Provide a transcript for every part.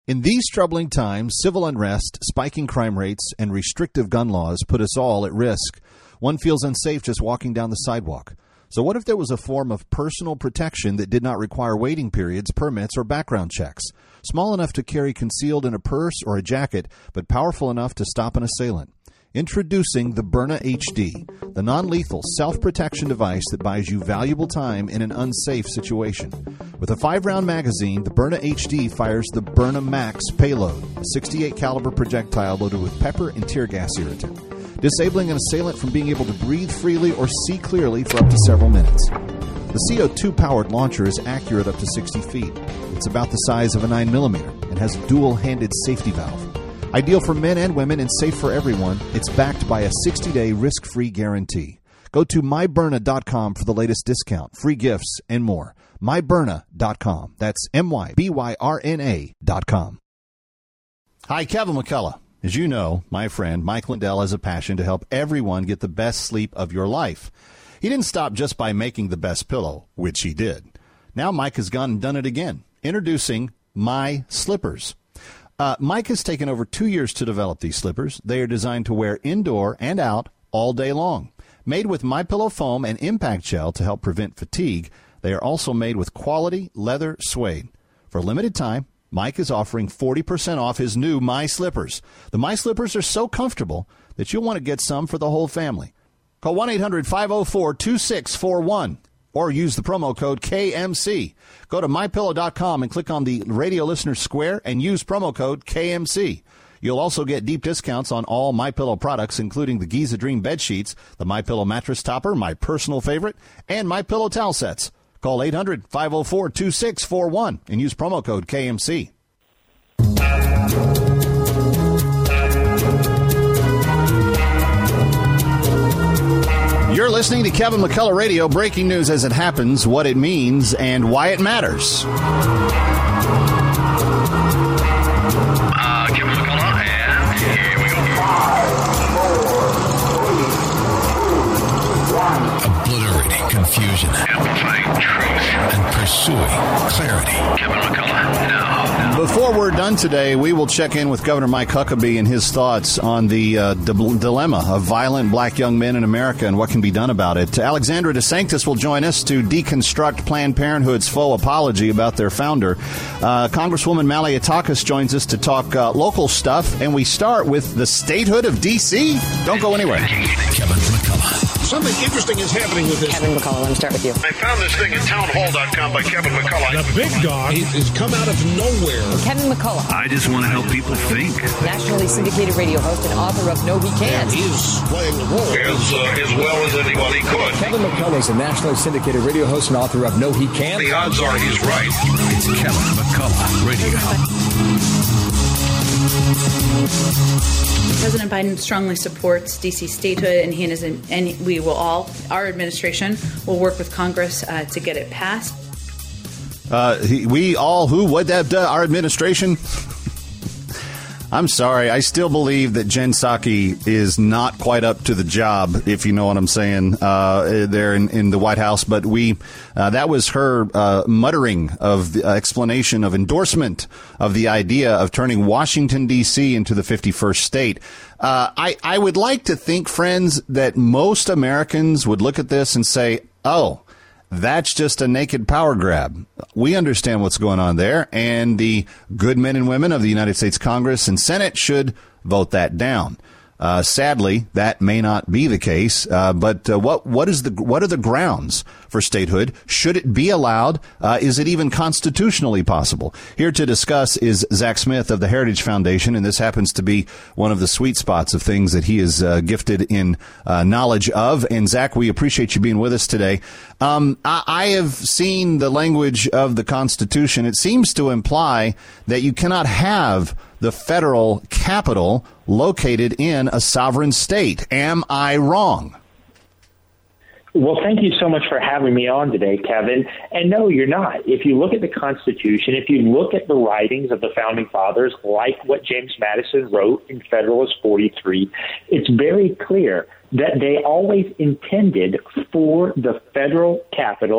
In these troubling times, civil unrest, spiking crime rates, and restrictive gun laws put us all at risk. One feels unsafe just walking down the sidewalk. So what if there was a form of personal protection that did not require waiting periods, permits, or background checks? Small enough to carry concealed in a purse or a jacket, but powerful enough to stop an assailant. Introducing the Byrna HD, the non-lethal self-protection device that buys you valuable time in an unsafe situation. With a 5-round magazine, the Byrna HD fires the Byrna Max payload, a .68 caliber projectile loaded with pepper and tear gas irritant, disabling an assailant from being able to breathe freely or see clearly for up to several minutes. The CO2-powered launcher is accurate up to 60 feet. It's about the size of a 9mm and has a dual-handed safety valve. Ideal for men and women and safe for everyone, it's backed by a 60-day risk-free guarantee. Go to mybyrna.com for the latest discount, free gifts, and more. mybyrna.com. That's mybyrna.com. Hi, Kevin McCullough. As you know, my friend Mike Lindell has a passion to help everyone get the best sleep of your life. He didn't stop just by making the best pillow, which he did. Now Mike has gone and done it again. Introducing My Slippers. Mike has taken over 2 years to develop these slippers. They are designed to wear indoor and out all day long. Made with MyPillow foam and impact gel to help prevent fatigue, they are also made with quality leather suede. For a limited time, Mike is offering 40% off his new My Slippers. The My Slippers are so comfortable that you'll want to get some for the whole family. Call 1-800-504-2641 or use the promo code KMC. Go to MyPillow.com and click on the radio listener square and use promo code KMC. You'll also get deep discounts on all MyPillow products, including the Giza Dream bed sheets, the MyPillow mattress topper, my personal favorite, and MyPillow towel sets. Call 800-504-2641 and use promo code KMC. You're listening to Kevin McCullough Radio, breaking news as it happens, what it means, and why it matters. Kevin McCullough, and here we go. 5, 4, 3, 2, 1. Obliterating confusion. Amplifying truth. And pursuing clarity. Kevin McCullough, now. Before we're done today, we will check in with Governor Mike Huckabee and his thoughts on the dilemma of violent black young men in America and what can be done about it. Alexandra DeSanctis will join us to deconstruct Planned Parenthood's faux apology about their founder. Congresswoman Malliotakis joins us to talk local stuff, and we start with the statehood of D.C. Don't go anywhere. Kevin McCullough. Something interesting is happening with this. Kevin McCullough, let me start with you. I found this thing at townhall.com by Kevin McCullough. The big dog has come out of nowhere. Kevin McCullough. I just want to help people think. Nationally syndicated radio host and author of No He Can't. He's playing the role. As well as anybody could. Kevin McCullough is a nationally syndicated radio host and author of No He Can't. The odds are he's right. It's Kevin McCullough Radio. President Biden strongly supports D.C. statehood, and we will our administration will work with Congress to get it passed. Our administration? I'm sorry. I still believe that Jen Psaki is not quite up to the job, if you know what I'm saying, there in the White House. But that was her muttering of the explanation of endorsement of the idea of turning Washington, D.C. into the 51st state. I would like to think, friends, that most Americans would look at this and say, oh, that's just a naked power grab. We understand what's going on there, and the good men and women of the United States Congress and Senate should vote that down. Sadly, that may not be the case. But what are the grounds for statehood? Should it be allowed? Is it even constitutionally possible? Here to discuss is Zach Smith of the Heritage Foundation, and this happens to be one of the sweet spots of things that he is gifted in knowledge of. And Zach, we appreciate you being with us today. I have seen the language of the Constitution. It seems to imply that you cannot have the federal capital located in a sovereign state. Am I wrong? Well, thank you so much for having me on today, Kevin. And no, you're not. If you look at the Constitution, if you look at the writings of the Founding Fathers, like what James Madison wrote in Federalist 43, it's very clear that they always intended for the federal capital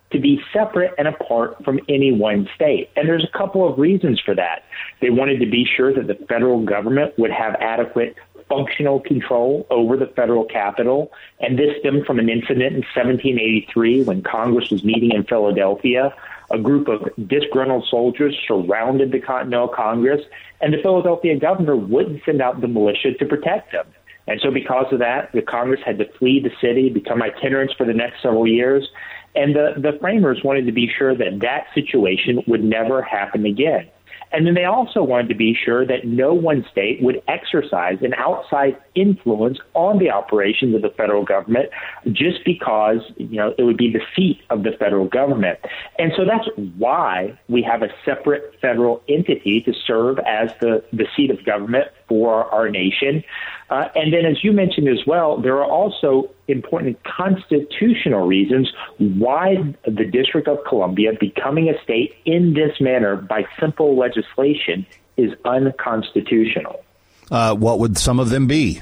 to be separate and apart from any one state. And there's a couple of reasons for that. They wanted to be sure that the federal government would have adequate functional control over the federal capital. And this stemmed from an incident in 1783 when Congress was meeting in Philadelphia. A group of disgruntled soldiers surrounded the Continental Congress, and the Philadelphia governor wouldn't send out the militia to protect them. And so because of that, the Congress had to flee the city, become itinerants for the next several years. And the framers wanted to be sure that that situation would never happen again. And then they also wanted to be sure that no one state would exercise an outside influence on the operations of the federal government just because, it would be the seat of the federal government. And so that's why we have a separate federal entity to serve as the seat of government for our nation. And then, as you mentioned as well, there are also important constitutional reasons why the District of Columbia becoming a state in this manner by simple legislation is unconstitutional. What would some of them be?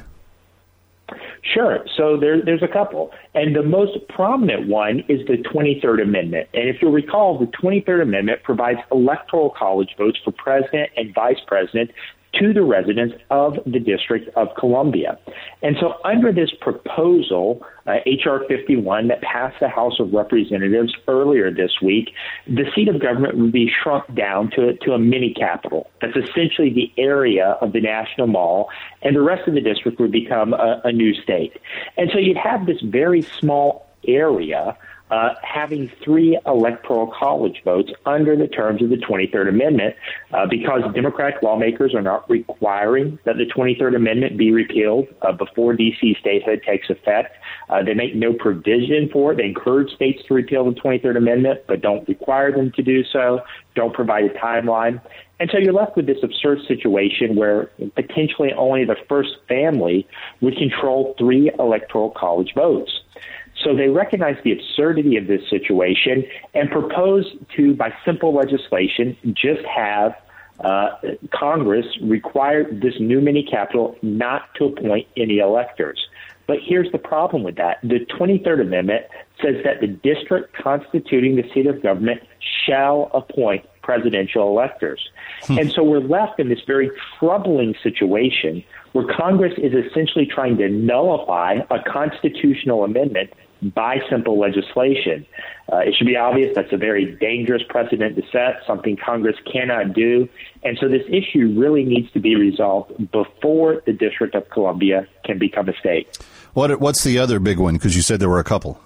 Sure. So there's a couple. And the most prominent one is the 23rd Amendment. And if you'll recall, the 23rd Amendment provides electoral college votes for president and vice president to the residents of the District of Columbia. And so under this proposal, H.R. 51, that passed the House of Representatives earlier this week, the seat of government would be shrunk down to a mini capital. That's essentially the area of the National Mall, and the rest of the district would become a new state. And so you'd have this very small area having 3 electoral college votes under the terms of the 23rd Amendment because Democratic lawmakers are not requiring that the 23rd Amendment be repealed before D.C. statehood takes effect. They make no provision for it. They encourage states to repeal the 23rd Amendment, but don't require them to do so, don't provide a timeline. And so you're left with this absurd situation where potentially only the first family would control 3 electoral college votes. So they recognize the absurdity of this situation and propose to, by simple legislation, just have Congress require this new mini capital not to appoint any electors. But here's the problem with that. The 23rd Amendment says that the district constituting the seat of government shall appoint presidential electors. And so we're left in this very troubling situation where Congress is essentially trying to nullify a constitutional amendment by simple legislation. It should be obvious that's a very dangerous precedent to set, something Congress cannot do. And so this issue really needs to be resolved before the District of Columbia can become a state. What's the other big one? Because you said there were a couple.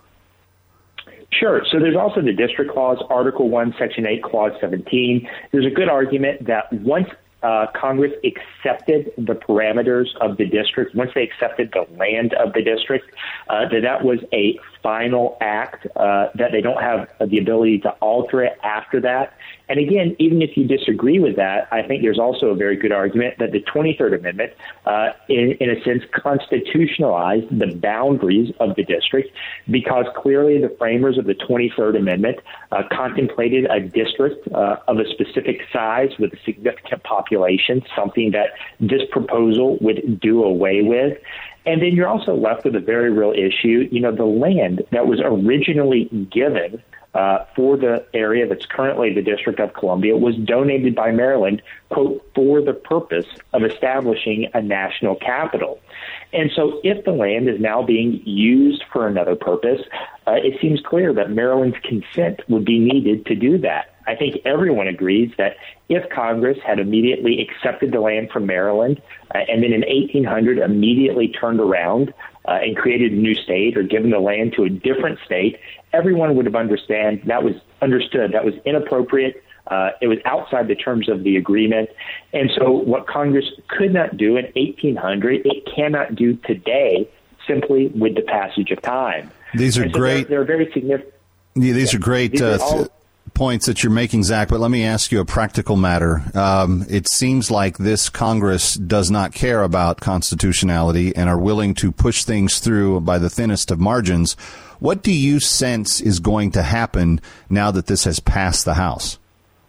Sure. So there's also the District Clause, Article 1, Section 8, Clause 17. There's a good argument that once Congress accepted the parameters of the district, once they accepted the land of the district, that was a final act, that they don't have the ability to alter it after that. And again, even if you disagree with that, I think there's also a very good argument that the 23rd Amendment, in a sense, constitutionalized the boundaries of the district because clearly the framers of the 23rd Amendment contemplated a district of a specific size with a significant population, something that this proposal would do away with. And then you're also left with a very real issue. The land that was originally given for the area that's currently the District of Columbia was donated by Maryland, quote, for the purpose of establishing a national capital. And so if the land is now being used for another purpose, it seems clear that Maryland's consent would be needed to do that. I think everyone agrees that if Congress had immediately accepted the land from Maryland and then in 1800 immediately turned around and created a new state or given the land to a different state, everyone would have understood that was inappropriate. It was outside the terms of the agreement. And so what Congress could not do in 1800, it cannot do today simply with the passage of time. These are great. They're very significant. Yeah, these are great points that you're making, Zach, but let me ask you a practical matter. It seems like this Congress does not care about constitutionality and are willing to push things through by the thinnest of margins. What do you sense is going to happen now that this has passed the House?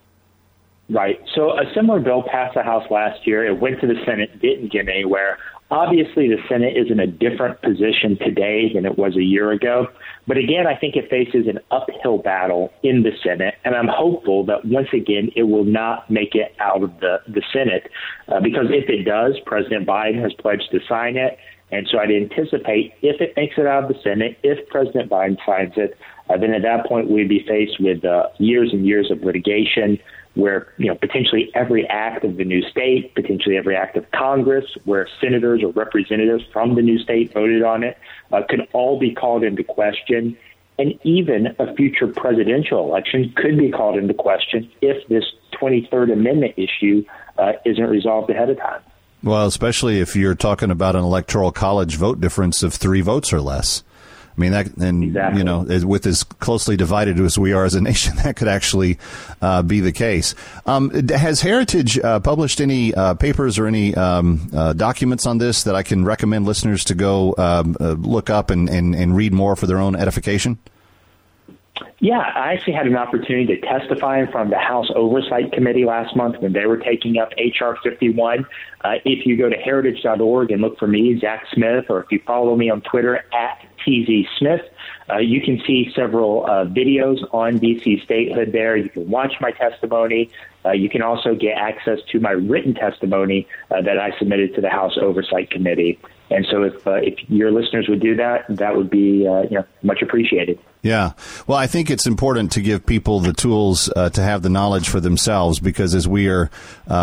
Right. So a similar bill passed the House last year. It went to the Senate, didn't get anywhere. Obviously, the Senate is in a different position today than it was a year ago. But again, I think it faces an uphill battle in the Senate, and I'm hopeful that once again it will not make it out of the Senate, because if it does, President Biden has pledged to sign it. And so I'd anticipate if it makes it out of the Senate, if President Biden signs it, then at that point we'd be faced with years and years of litigation where, potentially every act of the new state, potentially every act of Congress, where senators or representatives from the new state voted on it, could all be called into question. And even a future presidential election could be called into question if this 23rd Amendment issue isn't resolved ahead of time. Well, especially if you're talking about an electoral college vote difference of 3 votes or less. I mean, that, and exactly. With as closely divided as we are as a nation, that could actually be the case. Has Heritage published any papers or any documents on this that I can recommend listeners to go look up and read more for their own edification? Yeah, I actually had an opportunity to testify in front of the House Oversight Committee last month when they were taking up H.R. 51. If you go to heritage.org and look for me, Zach Smith, or if you follow me on Twitter at TZ Smith, you can see several videos on D.C. statehood there. You can watch my testimony. You can also get access to my written testimony that I submitted to the House Oversight Committee. And so if your listeners would do that, that would be much appreciated. Yeah. Well, I think it's important to give people the tools to have the knowledge for themselves, because as we are,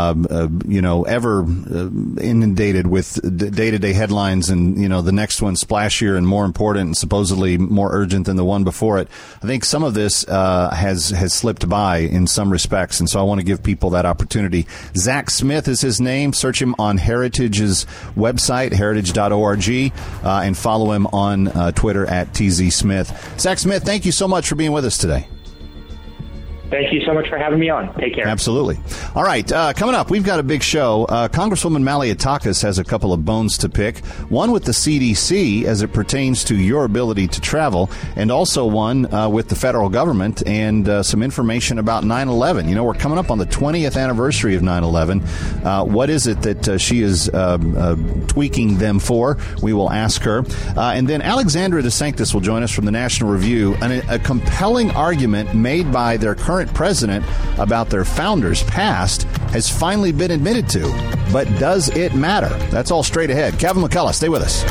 ever inundated with day-to-day headlines and, the next one splashier and more important and supposedly more urgent than the one before it, I think some of this has slipped by in some respects. And so I want to give people that opportunity. Zach Smith is his name. Search him on Heritage's website, heritage.org, and follow him on Twitter at TZ Smith. Zach Smith, thank you so much for being with us today. Thank you so much for having me on. Take care. Absolutely. All right. Coming up, we've got a big show. Congresswoman Malliotakis has a couple of bones to pick. One with the CDC as it pertains to your ability to travel, and also one with the federal government and some information about 9/11. We're coming up on the 20th anniversary of 9/11. What is it that she is tweaking them for? We will ask her. And then Alexandra DeSanctis will join us from the National Review. A compelling argument made by their current president about their founders' past has finally been admitted to. But does it matter? That's all straight ahead. Kevin McCullough, stay with us.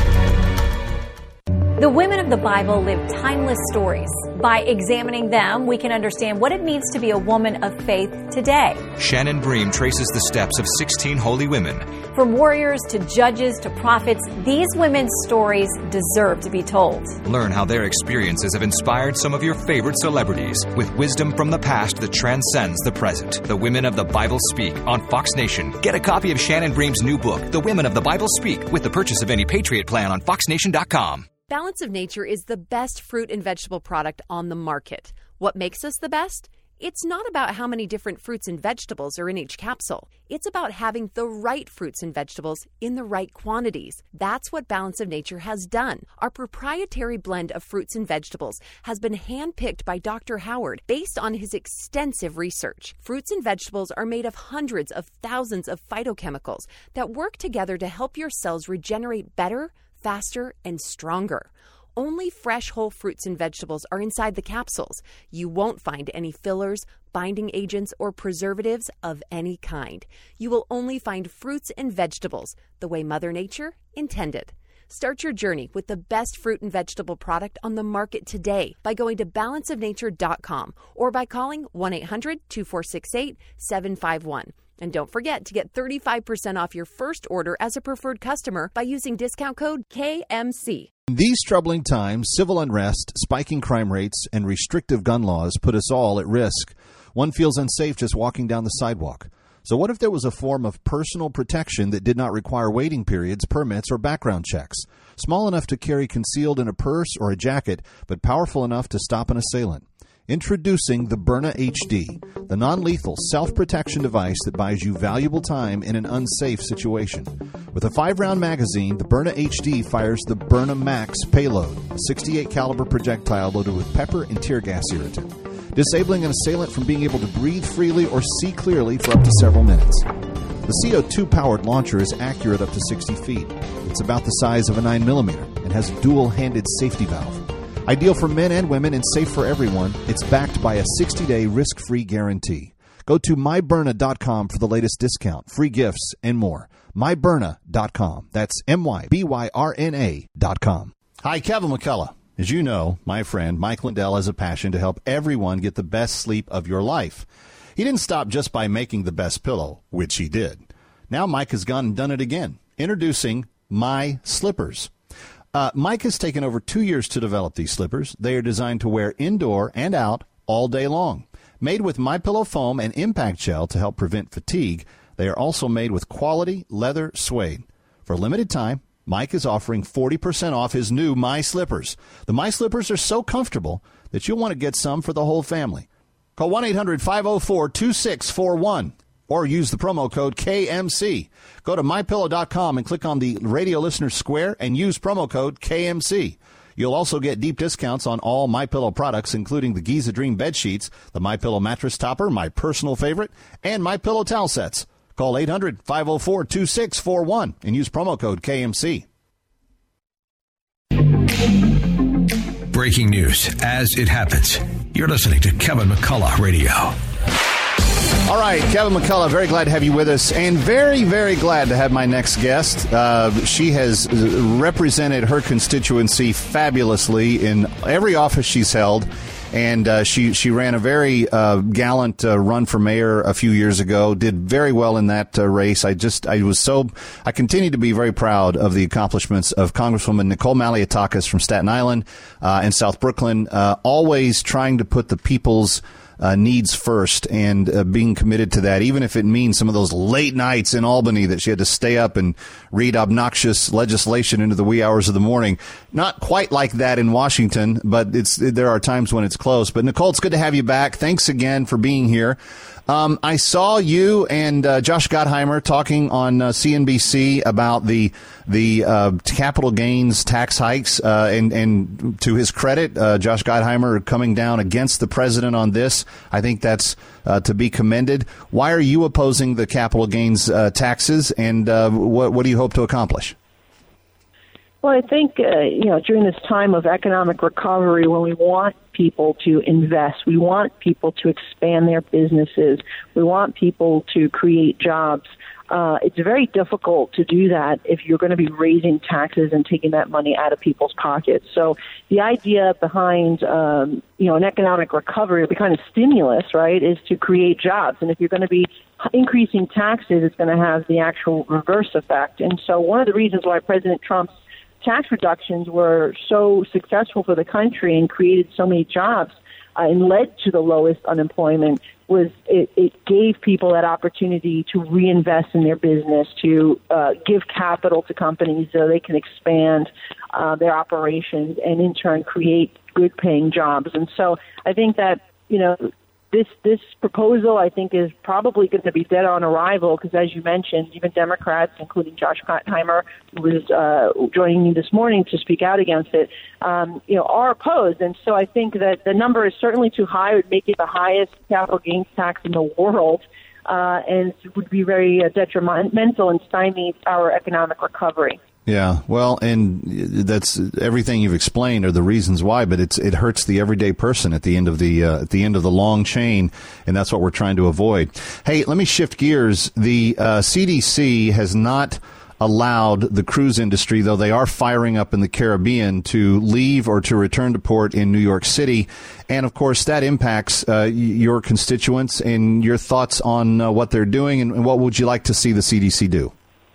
The women of the Bible live timeless stories. By examining them, we can understand what it means to be a woman of faith today. Shannon Bream traces the steps of 16 holy women. From warriors to judges to prophets, these women's stories deserve to be told. Learn how their experiences have inspired some of your favorite celebrities with wisdom from the past that transcends the present. The Women of the Bible Speak on Fox Nation. Get a copy of Shannon Bream's new book, The Women of the Bible Speak, with the purchase of any Patriot plan on foxnation.com. Balance of Nature is the best fruit and vegetable product on the market. What makes us the best? It's not about how many different fruits and vegetables are in each capsule. It's about having the right fruits and vegetables in the right quantities. That's what Balance of Nature has done. Our proprietary blend of fruits and vegetables has been handpicked by Dr. Howard based on his extensive research. Fruits and vegetables are made of hundreds of thousands of phytochemicals that work together to help your cells regenerate better, faster, and stronger. Only fresh whole fruits and vegetables are inside the capsules. You won't find any fillers, binding agents, or preservatives of any kind. You will only find fruits and vegetables the way Mother Nature intended. Start your journey with the best fruit and vegetable product on the market today by going to balanceofnature.com or by calling 1-800-2468-751. And don't forget to get 35% off your first order as a preferred customer by using discount code KMC. In these troubling times, civil unrest, spiking crime rates, and restrictive gun laws put us all at risk. One feels unsafe just walking down the sidewalk. So what if there was a form of personal protection that did not require waiting periods, permits, or background checks? Small enough to carry concealed in a purse or a jacket, but powerful enough to stop an assailant. Introducing the Byrna HD, the non-lethal self-protection device that buys you valuable time in an unsafe situation. With a 5-round magazine, the Byrna HD fires the Byrna Max payload, a .68 caliber projectile loaded with pepper and tear gas irritant, disabling an assailant from being able to breathe freely or see clearly for up to several minutes. The CO2-powered launcher is accurate up to 60 feet. It's about the size of a 9mm and has a dual-handed safety valve. Ideal for men and women and safe for everyone, it's backed by a 60-day risk-free guarantee. Go to myByrna.com for the latest discount, free gifts, and more. myByrna.com. That's MYBYRNA.com. Hi, Kevin McCullough. As you know, my friend Mike Lindell has a passion to help everyone get the best sleep of your life. He didn't stop just by making the best pillow, which he did. Now Mike has gone and done it again. Introducing My Slippers. Mike has taken over 2 years to develop these slippers. They are designed to wear indoor and out all day long. Made with MyPillow foam and impact gel to help prevent fatigue, they are also made with quality leather suede. For a limited time, Mike is offering 40% off his new My Slippers. The My Slippers are so comfortable that you'll want to get some for the whole family. Call 1-800-504-2641 or use the promo code KMC. Go to MyPillow.com and click on the Radio Listener Square and use promo code KMC. You'll also get deep discounts on all MyPillow products, including the Giza Dream bed sheets, the MyPillow mattress topper, my personal favorite, and MyPillow towel sets. Call 800-504-2641 and use promo code KMC. Breaking news as it happens. You're listening to Kevin McCullough Radio. All right, Kevin McCullough, very glad to have you with us, and very, very glad to have my next guest. She has represented her constituency fabulously in every office she's held, and she ran a very gallant run for mayor a few years ago, did very well in that race. I continue to be very proud of the accomplishments of Congresswoman Nicole Malliotakis from Staten Island and South Brooklyn, always trying to put the people's needs first and being committed to that, even if it means some of those late nights in Albany that she had to stay up and read obnoxious legislation into the wee hours of the morning. Not quite like that in Washington, but there are times when it's close. But Nicole, it's good to have you back. Thanks again for being here. I saw you and Josh Gottheimer talking on CNBC about the capital gains tax hikes, and to his credit, Josh Gottheimer coming down against the president on this. I think that's to be commended. Why are you opposing the capital gains taxes, and what do you hope to accomplish? Well, I think, during this time of economic recovery, when we want people to invest, we want people to expand their businesses, we want people to create jobs, it's very difficult to do that if you're going to be raising taxes and taking that money out of people's pockets. So the idea behind, an economic recovery, the kind of stimulus, right, is to create jobs. And if you're going to be increasing taxes, it's going to have the actual reverse effect. And so one of the reasons why President Trump's tax reductions were so successful for the country and created so many jobs and led to the lowest unemployment was it gave people that opportunity to reinvest in their business, to give capital to companies so they can expand their operations and in turn create good paying jobs. And so I think that, this proposal, I think, is probably going to be dead on arrival because, as you mentioned, even Democrats, including Josh Gottheimer, who was joining me this morning to speak out against it, are opposed. And so I think that the number is certainly too high. It would make it the highest capital gains tax in the world, and it would be very detrimental and stymie our economic recovery. Yeah, well, and that's everything you've explained are the reasons why, but it hurts the everyday person at the end of the long chain, and that's what we're trying to avoid. Hey, let me shift gears. The CDC has not allowed the cruise industry, though they are firing up in the Caribbean, to leave or to return to port in New York City, and of course that impacts your constituents and your thoughts on what they're doing, and what would you like to see the CDC do?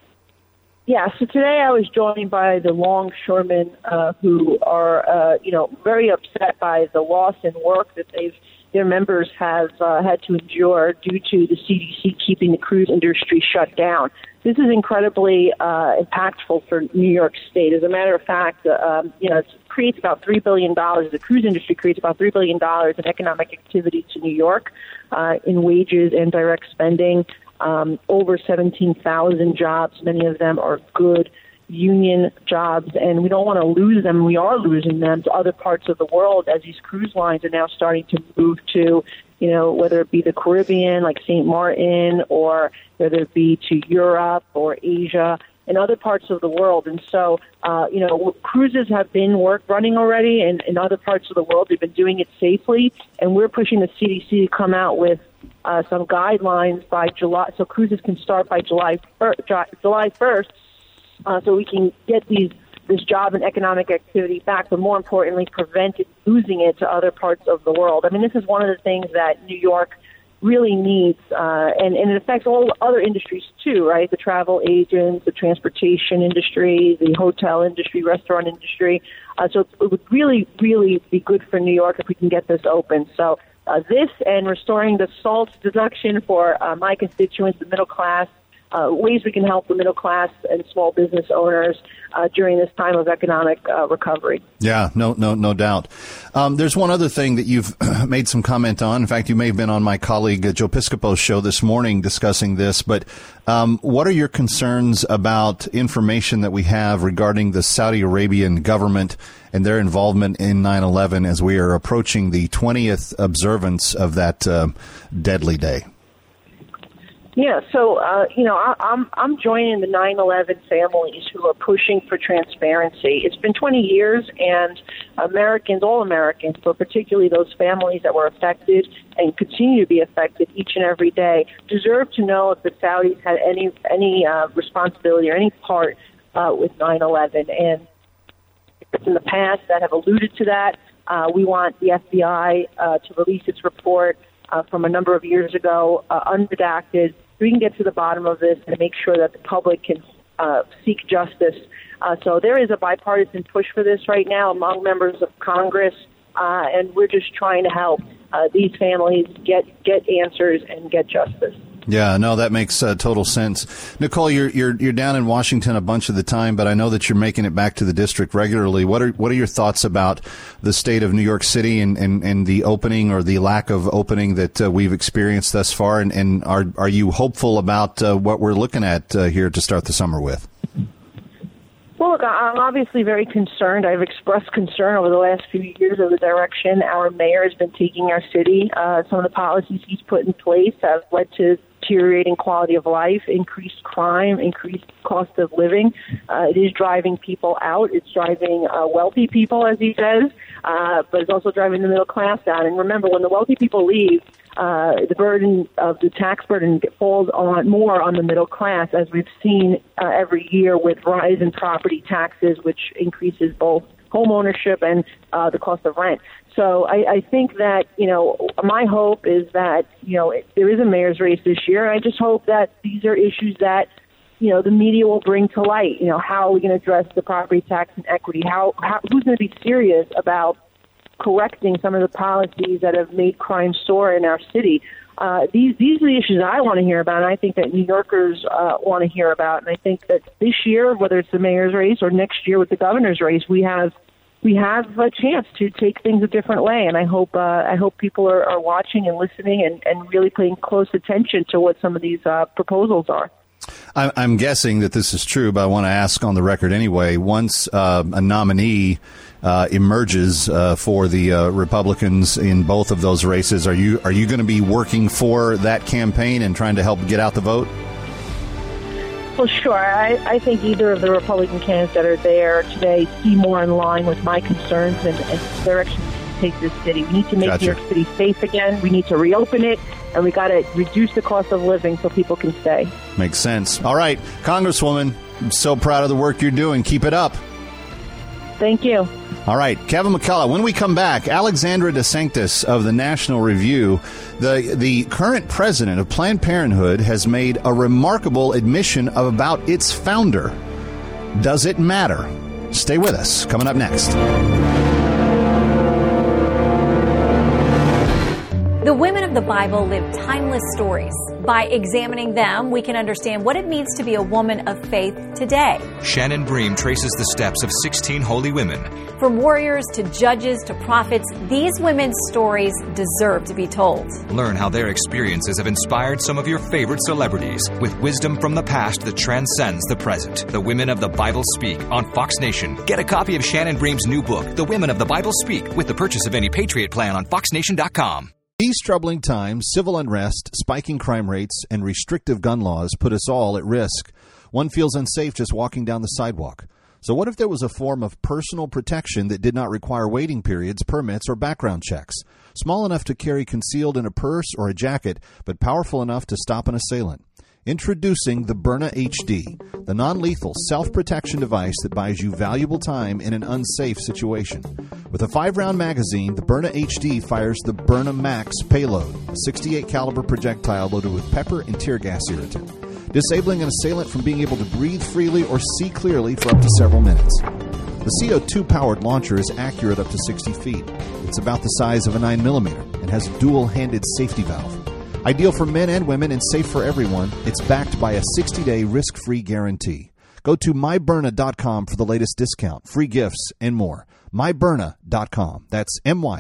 Yeah, so today I was joined by the longshoremen who are, very upset by the loss in work that their members have had to endure due to the CDC keeping the cruise industry shut down. This is incredibly impactful for New York State. As a matter of fact, it creates about $3 billion. The cruise industry creates about $3 billion in economic activity to New York in wages and direct spending. Over 17,000 jobs. Many of them are good union jobs, and we don't want to lose them. We are losing them to other parts of the world as these cruise lines are now starting to move to, whether it be the Caribbean, like St. Martin, or whether it be to Europe or Asia. in other parts of the world. And so, cruises have been running already in other parts of the world. They've been doing it safely, and we're pushing the CDC to come out with some guidelines by July, so cruises can start by July 1st, so we can get this job and economic activity back, but more importantly, prevent losing it to other parts of the world. I mean, this is one of the things that New York really needs, and it affects all other industries too, right? The travel agents, the transportation industry, the hotel industry, restaurant industry. So it would really, really be good for New York if we can get this open. So this and restoring the SALT deduction for my constituents, the middle class, ways we can help the middle class and small business owners during this time of economic recovery. Yeah, no doubt. There's one other thing that you've made some comment on. In fact, you may have been on my colleague Joe Piscopo's show this morning discussing this. But what are your concerns about information that we have regarding the Saudi Arabian government and their involvement in 9/11 as we are approaching the 20th observance of that deadly day? Yeah, so I'm joining the 9/11 families who are pushing for transparency. It's been 20 years, and all Americans, but particularly those families that were affected and continue to be affected each and every day, deserve to know if the Saudis had any responsibility or any part with 9/11. And in the past that have alluded to that, we want the FBI to release its report from a number of years ago, unredacted. We can get to the bottom of this and make sure that the public can seek justice. So there is a bipartisan push for this right now among members of Congress, and we're just trying to help these families get answers and get justice. Yeah, no, that makes total sense. Nicole, you're down in Washington a bunch of the time, but I know that you're making it back to the district regularly. What are your thoughts about the state of New York City and the opening or the lack of opening that we've experienced thus far? And are you hopeful about what we're looking at here to start the summer with? Well, look, I'm obviously very concerned. I've expressed concern over the last few years of the direction our mayor has been taking our city. Some of the policies he's put in place have led to deteriorating quality of life, increased crime, increased cost of living. It is driving people out. It's driving wealthy people, as he says, but it's also driving the middle class down. And remember, when the wealthy people leave, the burden of the tax burden falls more on the middle class, as we've seen every year with rise in property taxes, which increases both home ownership and the cost of rent. So I think that, my hope is that, there is a mayor's race this year. And I just hope that these are issues that, the media will bring to light. How are we going to address the property tax and equity? Who's going to be serious about correcting some of the policies that have made crime soar in our city? These are the issues I want to hear about, and I think that New Yorkers want to hear about. And I think that this year, whether it's the mayor's race or next year with the governor's race, we have a chance to take things a different way. And I hope people are watching and listening and really paying close attention to what some of these proposals are. I'm guessing that this is true, but I want to ask on the record anyway. Once a nominee emerges for the Republicans in both of those races, are you going to be working for that campaign and trying to help get out the vote? Well, sure. I think either of the Republican candidates that are there today see more in line with my concerns and direction to take this city. We need to make New York City safe again. We need to reopen it, and we got to reduce the cost of living so people can stay. Makes sense. All right, Congresswoman, I'm so proud of the work you're doing. Keep it up. Thank you. All right, Kevin McCullough. When we come back, Alexandra DeSanctis of the National Review, the current president of Planned Parenthood, has made a remarkable admission about its founder. Does it matter? Stay with us. Coming up next. The women of the Bible live timeless stories. By examining them, we can understand what it means to be a woman of faith today. Shannon Bream traces the steps of 16 holy women. From warriors to judges to prophets, these women's stories deserve to be told. Learn how their experiences have inspired some of your favorite celebrities with wisdom from the past that transcends the present. The Women of the Bible Speak on Fox Nation. Get a copy of Shannon Bream's new book, The Women of the Bible Speak, with the purchase of any Patriot plan on foxnation.com. These troubling times, civil unrest, spiking crime rates, and restrictive gun laws put us all at risk. One feels unsafe just walking down the sidewalk. So what if there was a form of personal protection that did not require waiting periods, permits, or background checks? Small enough to carry concealed in a purse or a jacket, but powerful enough to stop an assailant. Introducing the Byrna HD, the non-lethal self-protection device that buys you valuable time in an unsafe situation. With a 5-round magazine, the Byrna HD fires the Byrna Max payload, a .68 caliber projectile loaded with pepper and tear gas irritant, disabling an assailant from being able to breathe freely or see clearly for up to several minutes. The CO2-powered launcher is accurate up to 60 feet. It's about the size of a 9mm and has a dual-handed safety valve. Ideal for men and women and safe for everyone, it's backed by a 60-day risk-free guarantee. Go to mybyrna.com for the latest discount, free gifts, and more. mybyrna.com. That's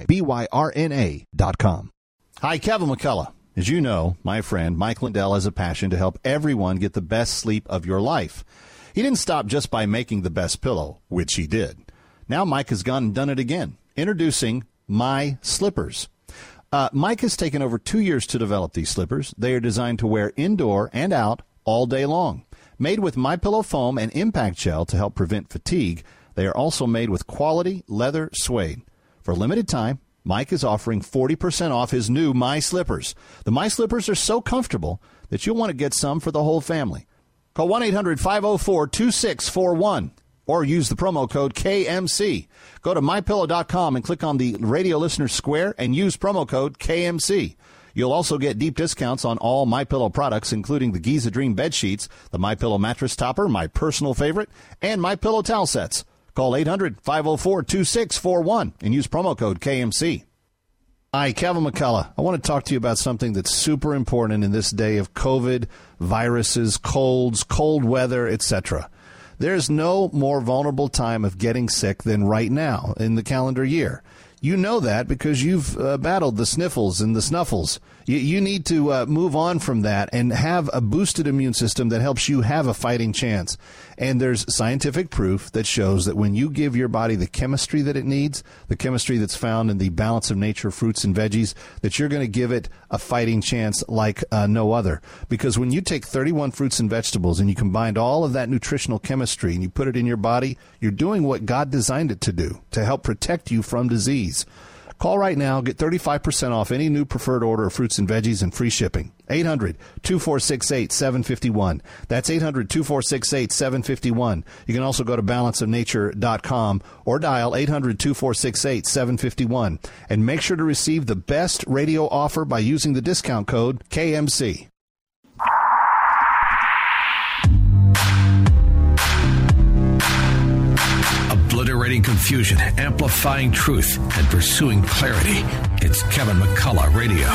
mybyrna.com. Hi, Kevin McCullough. As you know, my friend Mike Lindell has a passion to help everyone get the best sleep of your life. He didn't stop just by making the best pillow, which he did. Now Mike has gone and done it again. Introducing My Slippers. Mike has taken over 2 years to develop these slippers. They are designed to wear indoor and out all day long. Made with MyPillow foam and impact gel to help prevent fatigue, they are also made with quality leather suede. For a limited time, Mike is offering 40% off his new My Slippers. The My Slippers are so comfortable that you'll want to get some for the whole family. Call 1-800-504-2641 or use the promo code KMC. Go to MyPillow.com and click on the radio listener square and use promo code KMC. You'll also get deep discounts on all MyPillow products, including the Giza Dream bed sheets, the MyPillow mattress topper, my personal favorite, and MyPillow towel sets. Call 800-504-2641 and use promo code KMC. Hi, Kevin McCullough. I want to talk to you about something that's super important in this day of COVID, viruses, colds, cold weather, etc. There's no more vulnerable time of getting sick than right now in the calendar year. You know that because you've battled the sniffles and the snuffles. You need to move on from that and have a boosted immune system that helps you have a fighting chance. And there's scientific proof that shows that when you give your body the chemistry that it needs, the chemistry that's found in the balance of nature, fruits and veggies, that you're going to give it a fighting chance like no other. Because when you take 31 fruits and vegetables and you combine all of that nutritional chemistry and you put it in your body, you're doing what God designed it to do, to help protect you from disease. Call right now. Get 35% off any new preferred order of fruits and veggies and free shipping. 800-2468-751. That's 800-2468-751. You can also go to balanceofnature.com or dial 800-2468-751. And make sure to receive the best radio offer by using the discount code KMC. Obliterating confusion, amplifying truth, and pursuing clarity. It's Kevin McCullough Radio.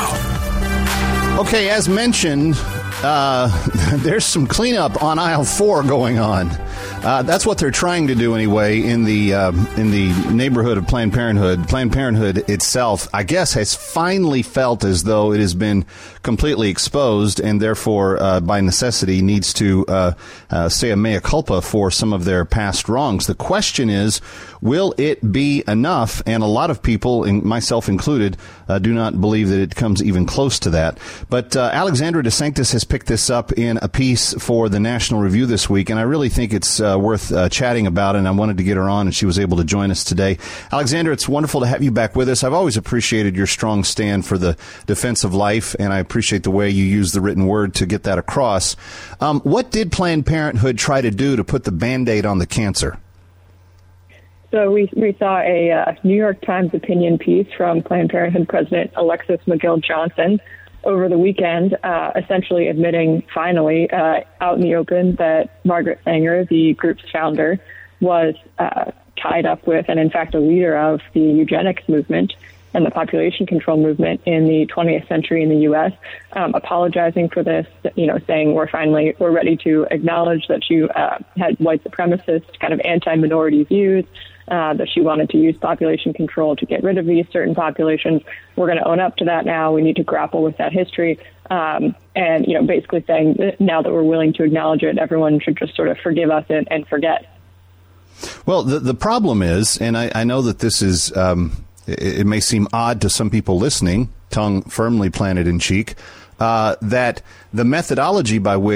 Okay, as mentioned, there's some cleanup on aisle 4 going on. That's what they're trying to do anyway in the neighborhood of Planned Parenthood. Planned Parenthood itself, I guess, has finally felt as though it has been completely exposed and therefore, by necessity, needs to say a mea culpa for some of their past wrongs. The question is, will it be enough? And a lot of people, myself included, do not believe that it comes even close to that. But Alexandra DeSanctis has picked this up in a piece for the National Review this week, and I really think it's worth chatting about, and I wanted to get her on, and she was able to join us today. Alexandra, it's wonderful to have you back with us. I've always appreciated your strong stand for the defense of life, and I appreciate the way you use the written word to get that across. What did Planned Parenthood try to do to put the Band-Aid on the cancer? So we saw a New York Times opinion piece from Planned Parenthood President Alexis McGill Johnson over the weekend, essentially admitting finally out in the open that Margaret Sanger, the group's founder, was tied up with and in fact a leader of the eugenics movement and the population control movement in the 20th century in the U.S., apologizing for this, saying we're ready to acknowledge that you had white supremacist kind of anti-minority views, that she wanted to use population control to get rid of these certain populations. We're going to own up to that now. We need to grapple with that history. And, basically saying that now that we're willing to acknowledge it, everyone should just sort of forgive us and forget. Well, the problem is, and I know that this is, it may seem odd to some people listening, tongue firmly planted in cheek, that the methodology by which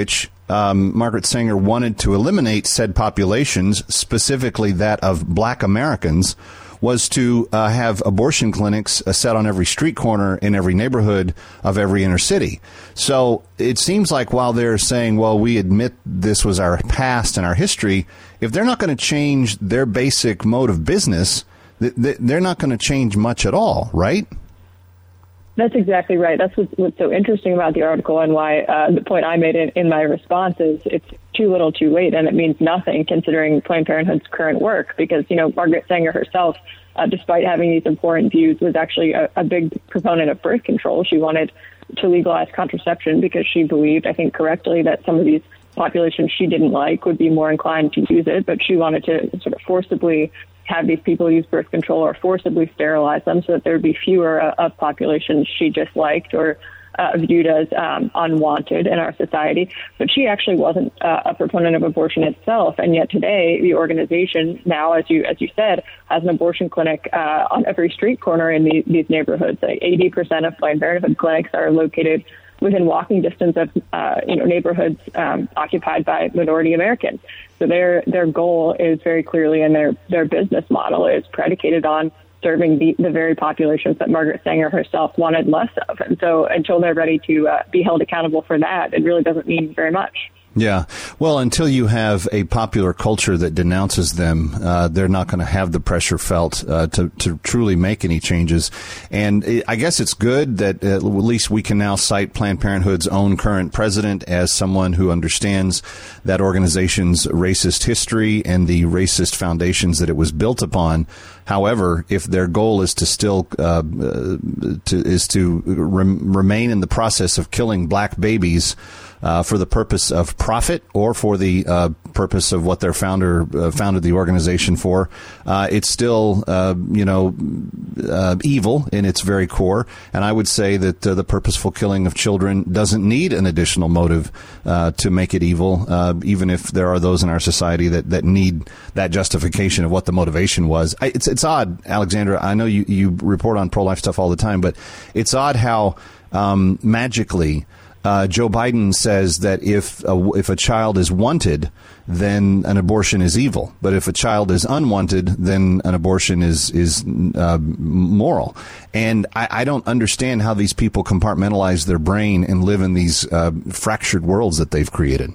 Margaret Sanger wanted to eliminate said populations, specifically that of black Americans, was to have abortion clinics set on every street corner in every neighborhood of every inner city. So it seems like while they're saying, well, we admit this was our past and our history, if they're not going to change their basic mode of business, they're not going to change much at all, right? That's exactly right. That's what's so interesting about the article, and why the point I made in my response is it's too little too late, and it means nothing considering Planned Parenthood's current work, because, Margaret Sanger herself, despite having these important views, was actually a big proponent of birth control. She wanted to legalize contraception because she believed, I think correctly, that some of these populations she didn't like would be more inclined to use it, but she wanted to sort of forcibly have these people use birth control or forcibly sterilize them so that there would be fewer of populations she disliked or viewed as unwanted in our society. But she actually wasn't a proponent of abortion itself, and yet today the organization now, as you said, has an abortion clinic on every street corner in these neighborhoods. 80% of Planned Parenthood clinics are located within walking distance of neighborhoods occupied by minority Americans. So their goal is very clearly, and their business model is predicated on serving the very populations that Margaret Sanger herself wanted less of. And so until they're ready to be held accountable for that, it really doesn't mean very much. Yeah. Well, until you have a popular culture that denounces them, they're not going to have the pressure felt to truly make any changes. And I guess it's good that at least we can now cite Planned Parenthood's own current president as someone who understands that organization's racist history and the racist foundations that it was built upon. However, if their goal is to still remain in the process of killing black babies for the purpose of profit or for the purpose of what their founder founded the organization for, it's still evil in its very core. And I would say that the purposeful killing of children doesn't need an additional motive to make it evil, even if there are those in our society that need that justification of what the motivation was. It's odd, Alexandra. I know you report on pro-life stuff all the time, but it's odd how magically Joe Biden says that if a child is wanted, then an abortion is evil. But if a child is unwanted, then an abortion is moral. And I don't understand how these people compartmentalize their brain and live in these fractured worlds that they've created.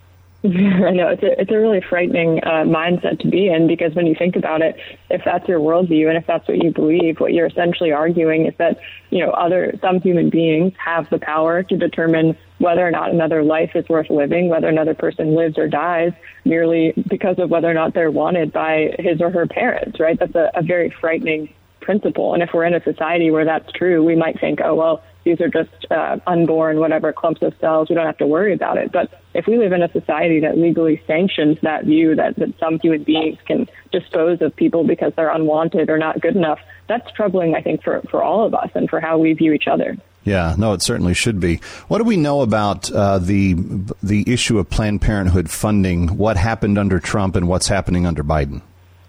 I know it's a really frightening mindset to be in, because when you think about it, if that's your worldview and if that's what you believe, what you're essentially arguing is that some human beings have the power to determine whether or not another life is worth living, whether another person lives or dies, merely because of whether or not they're wanted by his or her parents. Right? That's a very frightening principle. And if we're in a society where that's true, we might think, oh well, these are just unborn, whatever, clumps of cells. We don't have to worry about it. But if we live in a society that legally sanctions that view that some human beings can dispose of people because they're unwanted or not good enough, that's troubling, I think, for all of us and for how we view each other. Yeah, no, it certainly should be. What do we know about the issue of Planned Parenthood funding, what happened under Trump and what's happening under Biden?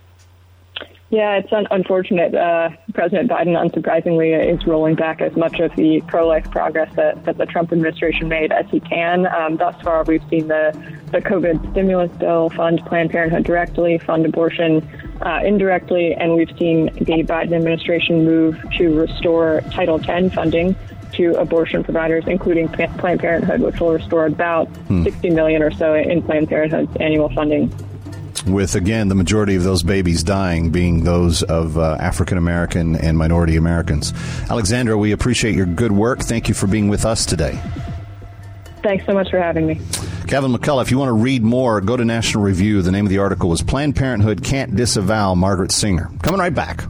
Yeah, it's unfortunate. President Biden, unsurprisingly, is rolling back as much of the pro-life progress that the Trump administration made as he can. Thus far, we've seen the COVID stimulus bill fund Planned Parenthood directly, fund abortion indirectly, and we've seen the Biden administration move to restore Title X funding to abortion providers, including Planned Parenthood, which will restore about $60 million or so in Planned Parenthood's annual funding. With, again, the majority of those babies dying being those of African-American and minority Americans. Alexandra, we appreciate your good work. Thank you for being with us today. Thanks so much for having me. Kevin McCullough, if you want to read more, go to National Review. The name of the article was Planned Parenthood Can't Disavow Margaret Sanger. Coming right back.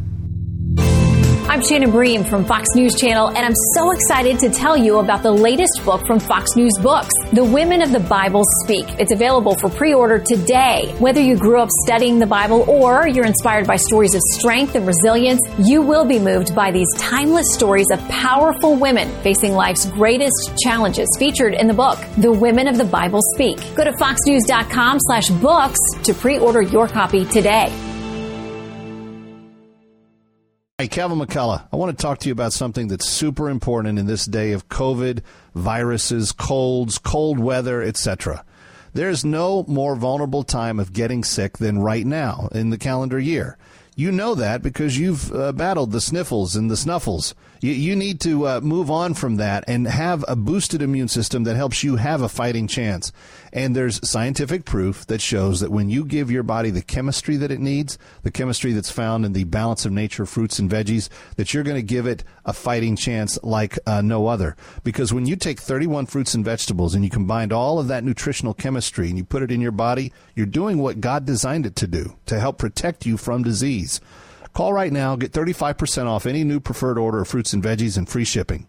I'm Shannon Bream from Fox News Channel, and I'm so excited to tell you about the latest book from Fox News Books, The Women of the Bible Speak. It's available for pre-order today. Whether you grew up studying the Bible or you're inspired by stories of strength and resilience, you will be moved by these timeless stories of powerful women facing life's greatest challenges featured in the book, The Women of the Bible Speak. Go to foxnews.com/books to pre-order your copy today. Hey, Kevin McCullough, I want to talk to you about something that's super important in this day of COVID, viruses, colds, cold weather, etc. There's no more vulnerable time of getting sick than right now in the calendar year. You know that because you've battled the sniffles and the snuffles. You need to move on from that and have a boosted immune system that helps you have a fighting chance. And there's scientific proof that shows that when you give your body the chemistry that it needs, the chemistry that's found in the balance of nature, fruits and veggies, that you're going to give it a fighting chance like no other. Because when you take 31 fruits and vegetables and you combine all of that nutritional chemistry and you put it in your body, you're doing what God designed it to do, to help protect you from disease. Call right now. Get 35% off any new preferred order of fruits and veggies and free shipping.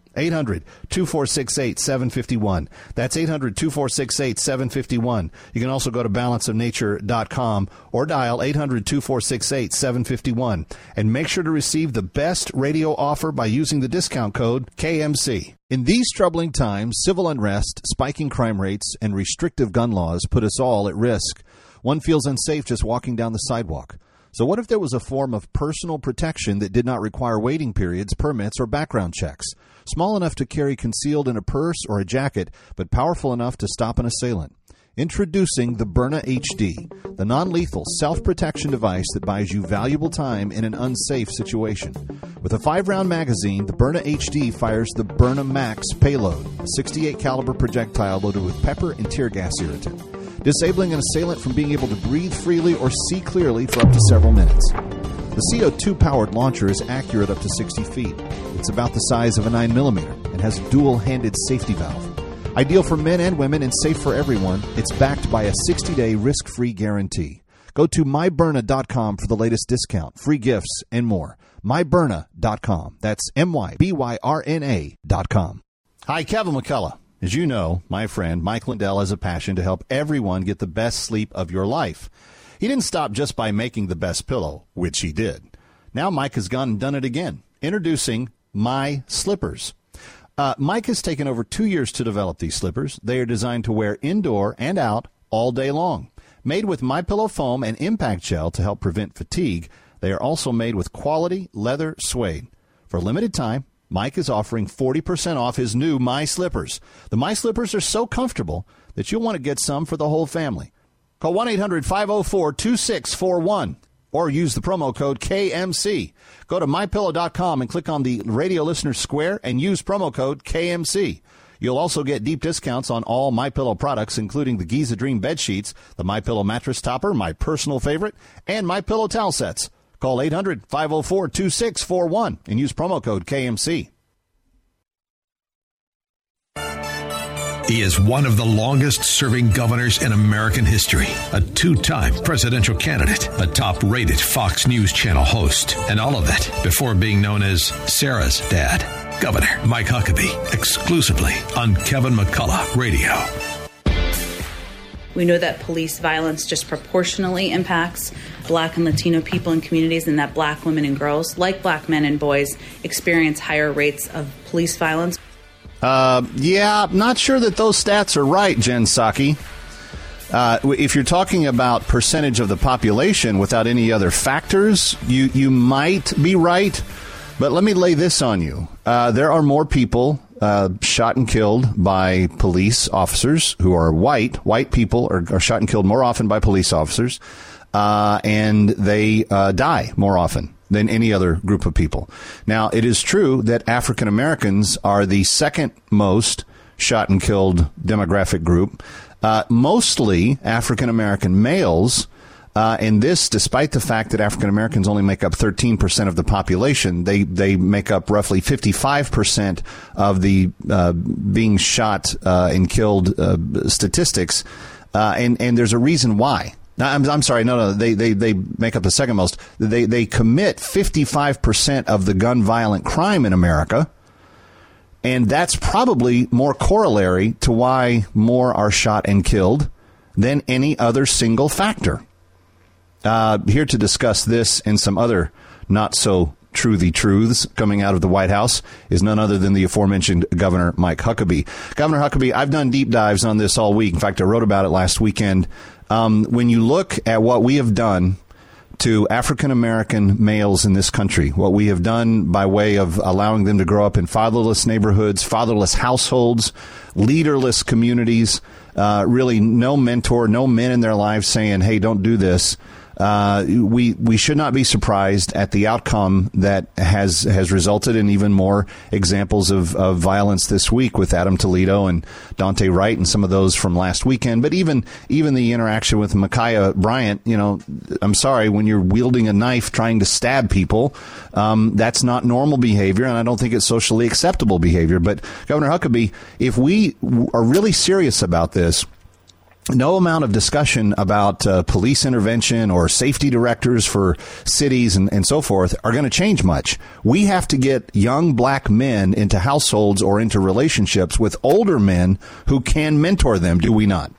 800-2468-751. That's 800-2468-751. You can also go to balanceofnature.com or dial 800-2468-751. And make sure to receive the best radio offer by using the discount code KMC. In these troubling times, civil unrest, spiking crime rates, and restrictive gun laws put us all at risk. One feels unsafe just walking down the sidewalk. So what if there was a form of personal protection that did not require waiting periods, permits, or background checks? Small enough to carry concealed in a purse or a jacket, but powerful enough to stop an assailant. Introducing the Byrna HD, the non-lethal self-protection device that buys you valuable time in an unsafe situation. With a 5-round magazine, the Byrna HD fires the Byrna Max payload, a .68 caliber projectile loaded with pepper and tear gas irritant, disabling an assailant from being able to breathe freely or see clearly for up to several minutes. The CO2-powered launcher is accurate up to 60 feet. It's about the size of a 9mm and has a dual-handed safety valve. Ideal for men and women and safe for everyone, it's backed by a 60-day risk-free guarantee. Go to mybyrna.com for the latest discount, free gifts, and more. mybyrna.com. That's mybyrna.com. Hi, Kevin McCullough. As you know, my friend Mike Lindell has a passion to help everyone get the best sleep of your life. He didn't stop just by making the best pillow, which he did. Now Mike has gone and done it again. Introducing My Slippers. Mike has taken over 2 years to develop these slippers. They are designed to wear indoor and out all day long. Made with MyPillow foam and impact gel to help prevent fatigue, they are also made with quality leather suede. For a limited time, Mike is offering 40% off his new My Slippers. The My Slippers are so comfortable that you'll want to get some for the whole family. Call 1-800-504-2641 or use the promo code KMC. Go to MyPillow.com and click on the Radio Listener Square and use promo code KMC. You'll also get deep discounts on all MyPillow products, including the Giza Dream bed sheets, the MyPillow mattress topper, my personal favorite, and MyPillow towel sets. Call 800-504-2641 and use promo code KMC. He is one of the longest-serving governors in American history, a 2-time presidential candidate, a top-rated Fox News Channel host, and all of that before being known as Sarah's dad, Governor Mike Huckabee, exclusively on Kevin McCullough Radio. We know that police violence disproportionately impacts Black and Latino people in communities, and that Black women and girls, like Black men and boys, experience higher rates of police violence. Not sure that those stats are right, Jen Psaki. If you're talking about percentage of the population without any other factors, you might be right. But let me lay this on you. There are more people shot and killed by police officers who are white. White people are shot and killed more often by police officers, and they die more often than any other group of people. Now, it is true that African Americans are the second most shot and killed demographic group. Mostly African American males. And this, despite the fact that African Americans only make up 13% of the population, they make up roughly 55% of the being shot and killed statistics. And there's a reason why. Now, I'm sorry. No, they make up the second most. They commit 55% of the gun violent crime in America. And that's probably more corollary to why more are shot and killed than any other single factor. Here to discuss this and some other not-so-truthy truths coming out of the White House is none other than the aforementioned Governor Mike Huckabee. Governor Huckabee, I've done deep dives on this all week. In fact, I wrote about it last weekend. When you look at what we have done to African-American males in this country, what we have done by way of allowing them to grow up in fatherless neighborhoods, fatherless households, leaderless communities, really no mentor, no men in their lives saying, hey, don't do this. We should not be surprised at the outcome that has resulted in even more examples of violence this week with Adam Toledo and Dante Wright and some of those from last weekend. But even the interaction with Ma'Khia Bryant, I'm sorry, when you're wielding a knife trying to stab people, that's not normal behavior, and I don't think it's socially acceptable behavior. But Governor Huckabee, if we are really serious about this, no amount of discussion about police intervention or safety directors for cities and so forth are going to change much. We have to get young black men into households or into relationships with older men who can mentor them, do we not?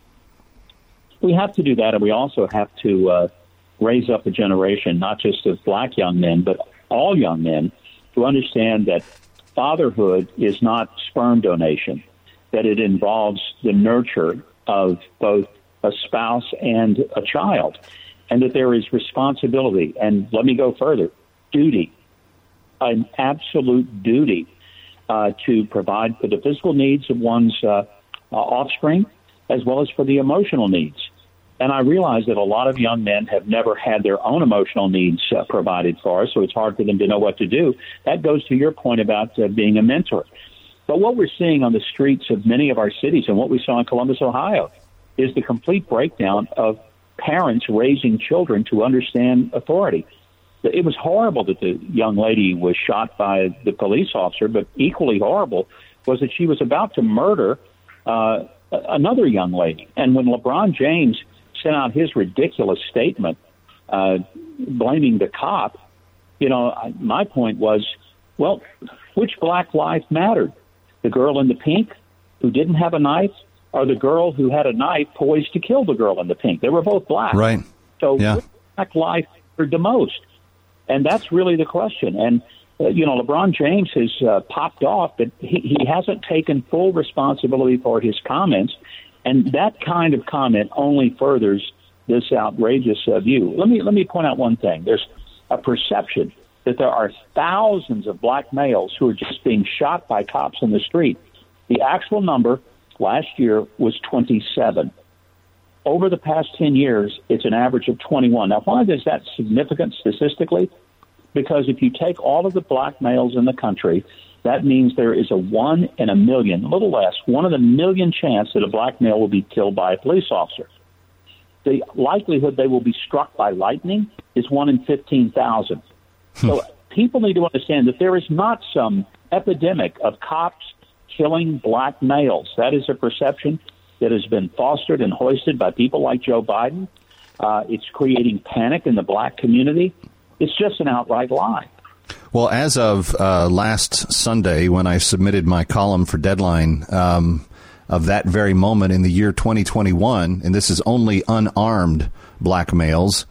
We have to do that, and we also have to raise up a generation, not just of black young men, but all young men, to understand that fatherhood is not sperm donation, that it involves the nurture of both a spouse and a child, and that there is responsibility, and let me go further, duty, an absolute duty to provide for the physical needs of one's offspring as well as for the emotional needs. And I realize that a lot of young men have never had their own emotional needs provided for, so it's hard for them to know what to do. That goes to your point about being a mentor. But what we're seeing on the streets of many of our cities and what we saw in Columbus, Ohio, is the complete breakdown of parents raising children to understand authority. It was horrible that the young lady was shot by the police officer, but equally horrible was that she was about to murder another young lady. And when LeBron James sent out his ridiculous statement blaming the cop, my point was, well, which black life mattered? The girl in the pink who didn't have a knife, or the girl who had a knife poised to kill the girl in the pink? They were both black. Right. So yeah. Which black life mattered the most? And that's really the question. And, LeBron James has popped off, but he hasn't taken full responsibility for his comments. And that kind of comment only furthers this outrageous view. Let me point out one thing. There's a perception that there are thousands of black males who are just being shot by cops in the street. The actual number last year was 27. Over the past 10 years, it's an average of 21. Now, why is that significant statistically? Because if you take all of the black males in the country, that means there is a 1 in a million, a little less, 1 in a million chance that a black male will be killed by a police officer. The likelihood they will be struck by lightning is 1 in 15,000. So people need to understand that there is not some epidemic of cops killing black males. That is a perception that has been fostered and hoisted by people like Joe Biden. It's creating panic in the black community. It's just an outright lie. Well, as of last Sunday, when I submitted my column for Deadline, of that very moment in the year 2021, and this is only unarmed black males,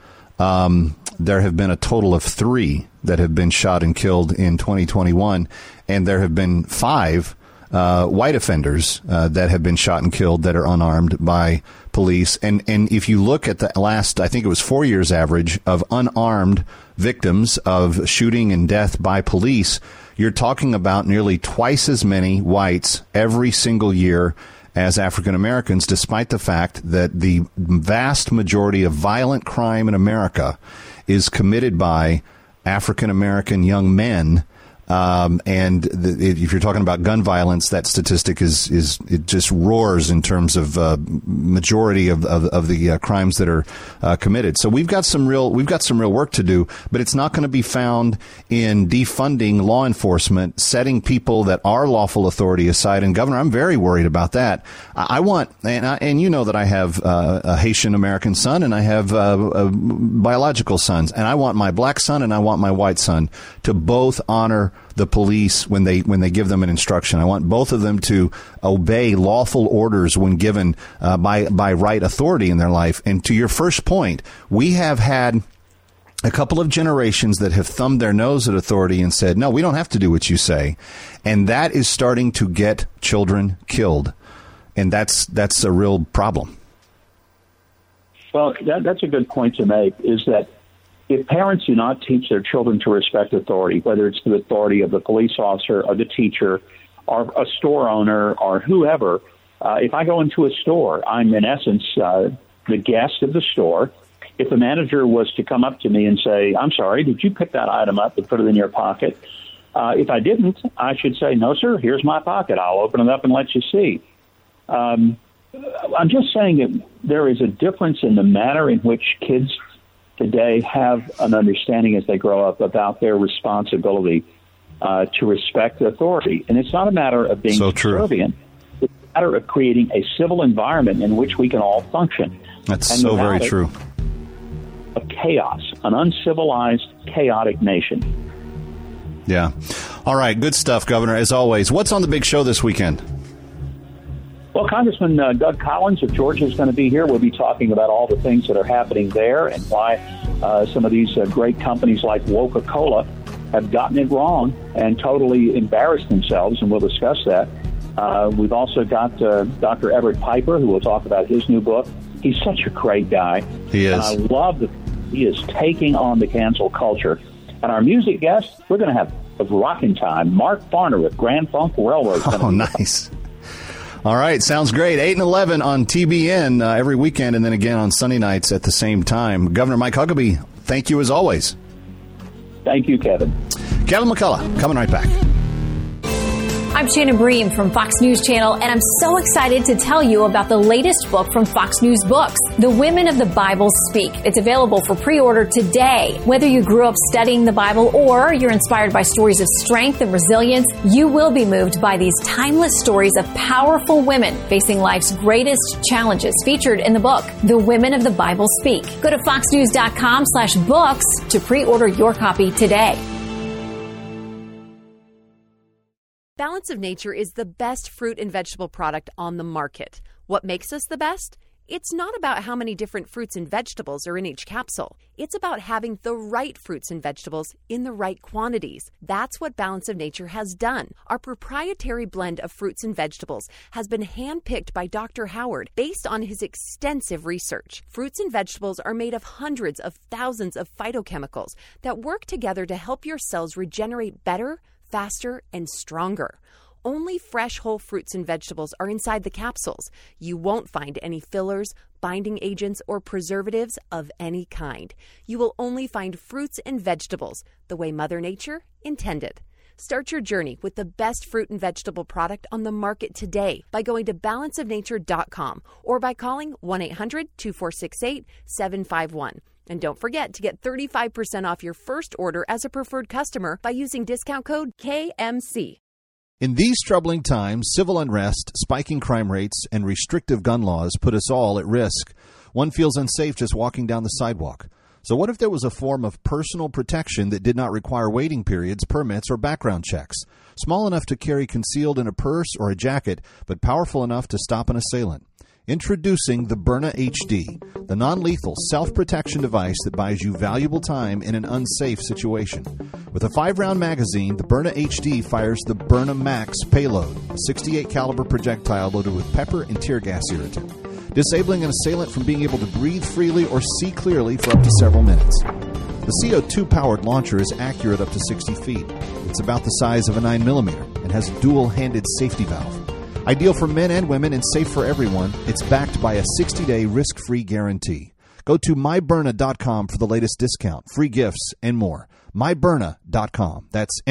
there have been a total of 3 that have been shot and killed in 2021, and there have been 5 white offenders that have been shot and killed that are unarmed by police. And if you look at the last, I think it was 4 years average of unarmed victims of shooting and death by police, you're talking about nearly twice as many whites every single year as African Americans, despite the fact that the vast majority of violent crime in America is committed by African American young men. If you're talking about gun violence, that statistic is it just roars in terms of majority of the crimes that are committed. So we've got some real work to do, but it's not going to be found in defunding law enforcement, setting people that are lawful authority aside. And Governor, I'm very worried about that. I want, and you know that I have a Haitian American son and I have biological sons, and I want my black son and I want my white son to both honor the police when they give them an instruction. I want both of them to obey lawful orders when given by right authority in their life. And to your first point, we have had a couple of generations that have thumbed their nose at authority and said, no, we don't have to do what you say. And that is starting to get children killed. And that's a real problem. Well, that's a good point to make, is that if parents do not teach their children to respect authority, whether it's the authority of the police officer or the teacher or a store owner or whoever, If I go into a store, I'm in essence the guest of the store. If the manager was to come up to me and say, I'm sorry, did you pick that item up and put it in your pocket? If I didn't, I should say, no, sir, here's my pocket. I'll open it up and let you see. I'm just saying that there is a difference in the manner in which kids today have an understanding as they grow up about their responsibility to respect authority. And it's not a matter of being subservient. It's a matter of creating a civil environment in which we can all function. That's so very true. Of chaos, an uncivilized, chaotic nation. Yeah. All right. Good stuff, Governor, as always. What's on the big show this weekend? Well, Congressman Doug Collins of Georgia is going to be here. We'll be talking about all the things that are happening there and why some of these great companies like Coca-Cola have gotten it wrong and totally embarrassed themselves, and we'll discuss that. We've also got Dr. Everett Piper, who will talk about his new book. He's such a great guy. He is. And I love that he is taking on the cancel culture. And our music guest, we're going to have a rocking time. Mark Farner with Grand Funk Railroad. Oh, nice. All right, sounds great. 8 and 11 on TBN every weekend, and then again on Sunday nights at the same time. Governor Mike Huckabee, thank you as always. Thank you, Kevin. Kevin McCullough, coming right back. I'm Shannon Bream from Fox News Channel, and I'm so excited to tell you about the latest book from Fox News Books, The Women of the Bible Speak. It's available for pre-order today. Whether you grew up studying the Bible or you're inspired by stories of strength and resilience, you will be moved by these timeless stories of powerful women facing life's greatest challenges featured in the book, The Women of the Bible Speak. Go to foxnews.com/books to pre-order your copy today. Balance of Nature is the best fruit and vegetable product on the market. What makes us the best? It's not about how many different fruits and vegetables are in each capsule. It's about having the right fruits and vegetables in the right quantities. That's what Balance of Nature has done. Our proprietary blend of fruits and vegetables has been handpicked by Dr. Howard based on his extensive research. Fruits and vegetables are made of hundreds of thousands of phytochemicals that work together to help your cells regenerate better, faster, and stronger. Only fresh whole fruits and vegetables are inside the capsules. You won't find any fillers, binding agents, or preservatives of any kind. You will only find fruits and vegetables the way Mother Nature intended. Start your journey with the best fruit and vegetable product on the market today by going to balanceofnature.com or by calling 1-800-2468-751. And don't forget to get 35% off your first order as a preferred customer by using discount code KMC. In these troubling times, civil unrest, spiking crime rates, and restrictive gun laws put us all at risk. One feels unsafe just walking down the sidewalk. So what if there was a form of personal protection that did not require waiting periods, permits, or background checks? Small enough to carry concealed in a purse or a jacket, but powerful enough to stop an assailant. Introducing the Byrna HD, the non-lethal self-protection device that buys you valuable time in an unsafe situation. With a 5-round magazine, the Byrna HD fires the Byrna Max payload, a 68 caliber projectile loaded with pepper and tear gas irritant, disabling an assailant from being able to breathe freely or see clearly for up to several minutes. The CO2-powered launcher is accurate up to 60 feet. It's about the size of a 9mm and has a dual-handed safety valve. Ideal for men and women and safe for everyone, it's backed by a 60-day risk-free guarantee. Go to mybyrna.com for the latest discount, free gifts, and more. mybyrna.com. That's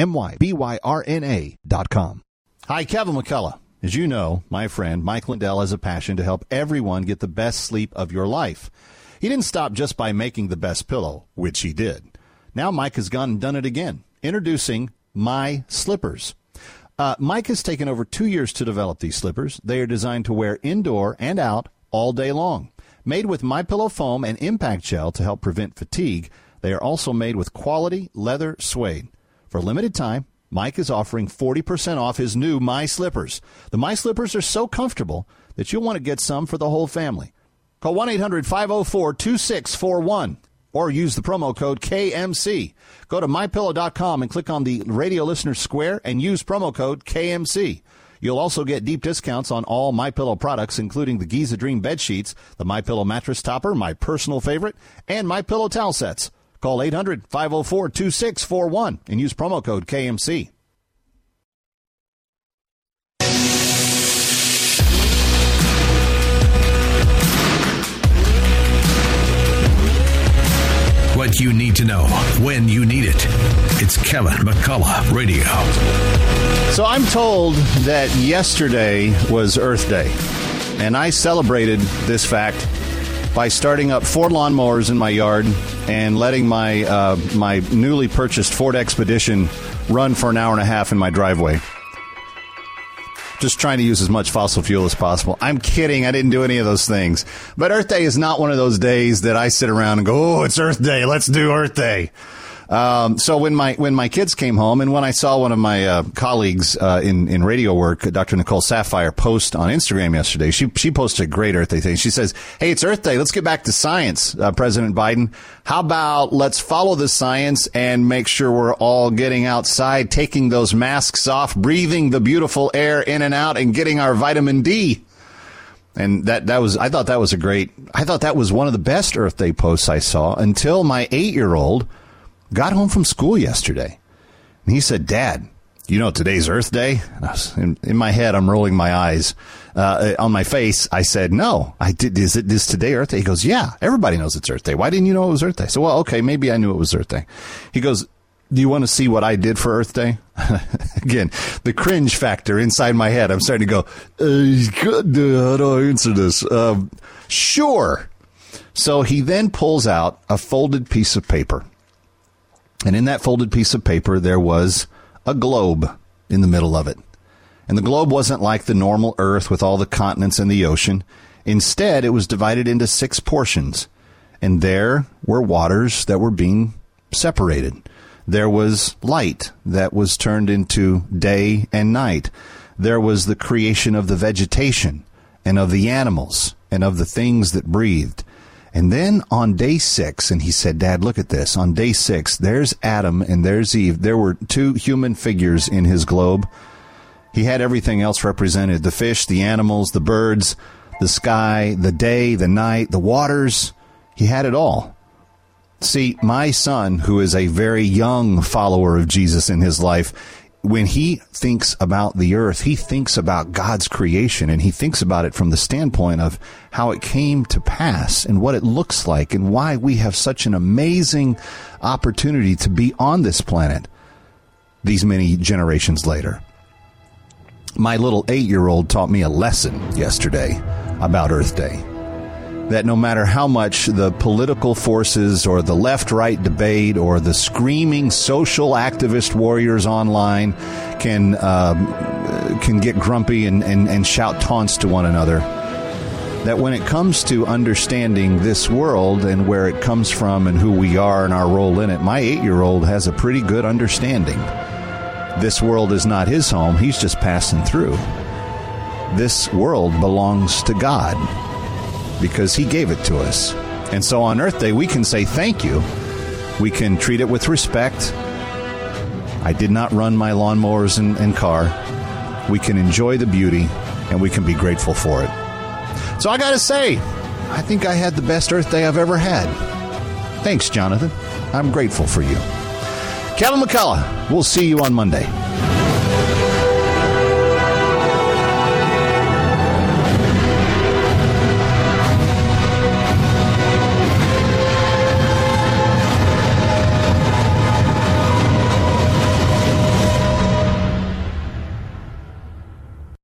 mybyrna.com. Hi, Kevin McCullough. As you know, my friend Mike Lindell has a passion to help everyone get the best sleep of your life. He didn't stop just by making the best pillow, which he did. Now Mike has gone and done it again. Introducing My Slippers. Mike has taken over 2 years to develop these slippers. They are designed to wear indoor and out all day long. Made with MyPillow foam and impact gel to help prevent fatigue, they are also made with quality leather suede. For a limited time, Mike is offering 40% off his new My Slippers. The My Slippers are so comfortable that you'll want to get some for the whole family. Call 1-800-504-2641 or use the promo code KMC. Go to MyPillow.com and click on the Radio Listener Square and use promo code KMC. You'll also get deep discounts on all MyPillow products, including the Giza Dream bed sheets, the MyPillow mattress topper, my personal favorite, and MyPillow towel sets. Call 800-504-2641 and use promo code KMC. what you need to know when you need it. It's Kevin McCullough Radio. So I'm told that yesterday was Earth Day, and I celebrated this fact by starting up 4 lawnmowers in my yard and letting my my newly purchased Ford Expedition run for an hour and a half in my driveway. Just trying to use as much fossil fuel as possible. I'm kidding. I didn't do any of those things. But Earth Day is not one of those days that I sit around and go, oh, it's Earth Day. Let's do Earth Day. So when my kids came home and when I saw one of my colleagues in radio work, Dr. Nicole Sapphire, post on Instagram yesterday, she posted a great Earth Day thing. She says, hey, it's Earth Day. Let's get back to science, President Biden. How about let's follow the science and make sure we're all getting outside, taking those masks off, breathing the beautiful air in and out, and getting our vitamin D. And I thought that was one of the best Earth Day posts I saw until my 8-year-old got home from school yesterday, and he said, Dad, you know today's Earth Day? And I was, in my head, I'm rolling my eyes. On my face, I said, no. Is today Earth Day? He goes, yeah, everybody knows it's Earth Day. Why didn't you know it was Earth Day? So, well, okay, maybe I knew it was Earth Day. He goes, do you want to see what I did for Earth Day? Again, the cringe factor inside my head. I'm starting to go, how do I answer this? Sure. So he then pulls out a folded piece of paper. And in that folded piece of paper, there was a globe in the middle of it. And the globe wasn't like the normal Earth with all the continents and the ocean. Instead, it was divided into 6 portions. And there were waters that were being separated. There was light that was turned into day and night. There was the creation of the vegetation and of the animals and of the things that breathed. And then on day 6, and he said, Dad, look at this. On day 6, there's Adam and there's Eve. There were 2 human figures in his globe. He had everything else represented. The fish, the animals, the birds, the sky, the day, the night, the waters. He had it all. See, my son, who is a very young follower of Jesus in his life, when he thinks about the earth, he thinks about God's creation, and he thinks about it from the standpoint of how it came to pass and what it looks like and why we have such an amazing opportunity to be on this planet these many generations later. My little 8-year-old taught me a lesson yesterday about Earth Day. That no matter how much the political forces or the left-right debate or the screaming social activist warriors online can get grumpy and shout taunts to one another, that when it comes to understanding this world and where it comes from and who we are and our role in it, my 8-year-old has a pretty good understanding. This world is not his home. He's just passing through. This world belongs to God, because he gave it to us. And so on Earth Day, we can say thank you. We can treat it with respect. I did not run my lawnmowers and car. We can enjoy the beauty, and we can be grateful for it. So I got to say, I think I had the best Earth Day I've ever had. Thanks, Jonathan. I'm grateful for you. Kevin McCullough, we'll see you on Monday.